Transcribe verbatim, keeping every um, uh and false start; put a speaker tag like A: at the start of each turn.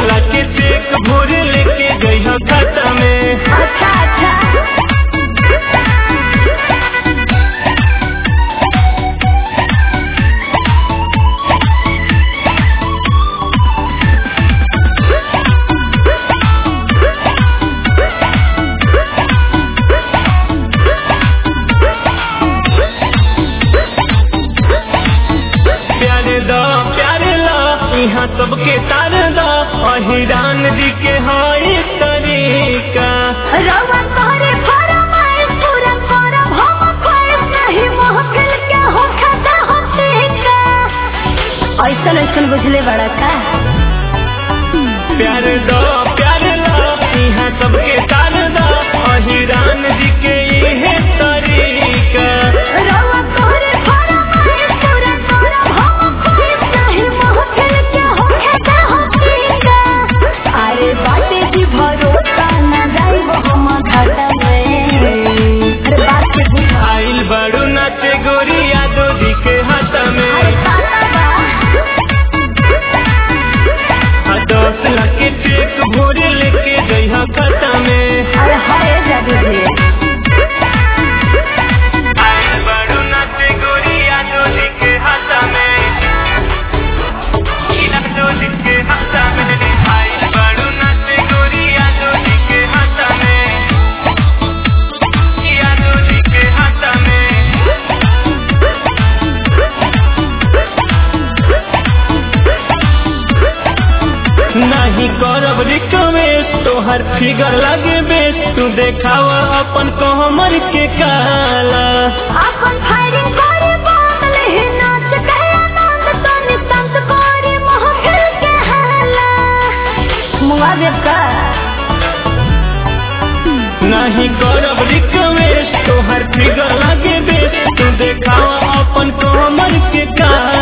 A: लाख के चेक भोर लेके गई हो खाता में।
B: अच्छा अच्छा
A: यहाँ सबके तार दा अहिरान जी के हाई तरीका
B: रवा तोरे फरमाए पूरा करब हम कोई नहीं महफिल के हो खाता होते का ऐसा ऐसा बुझले बड़ा का
A: प्यार दो प्यार ला यहाँ सबके तार दा अहिरान जी के ये तरीका
B: रवा तोरे फरमाए पूरा करब हम कोई नहीं महफिल के हो खाता होते का अरे बातें की भरोसा न जाइब हम घाटा में अरे बात के बुझ
A: आइल बड़ू नाचे गोरी यादो जी के हाथ में
B: अरे पाता बा
A: दस लाख के चेक भोरे लेके गई हो खाता में।
B: अरे हाय जादू जी
A: आइल बड़ू नाचे गोरी यादो जी के हाथ में यादो जी के हाथ में आइल बड़ू नाचे गोरी यादो जी के हाथ में यादो जी के हाथ में। नहीं करब रिक्वेस्ट तोहर फिगर लगे बेस तू देखावा अपन कोमर के काला
B: अपन फायरिंग करे बादल ही नाच गया नाच तो नितंत करे महफिल के हाला मुआविब का
A: नहीं करब रिक्वेस्ट तोहर फिगर लगे बेस तू देखावा अपन कोमर के काला।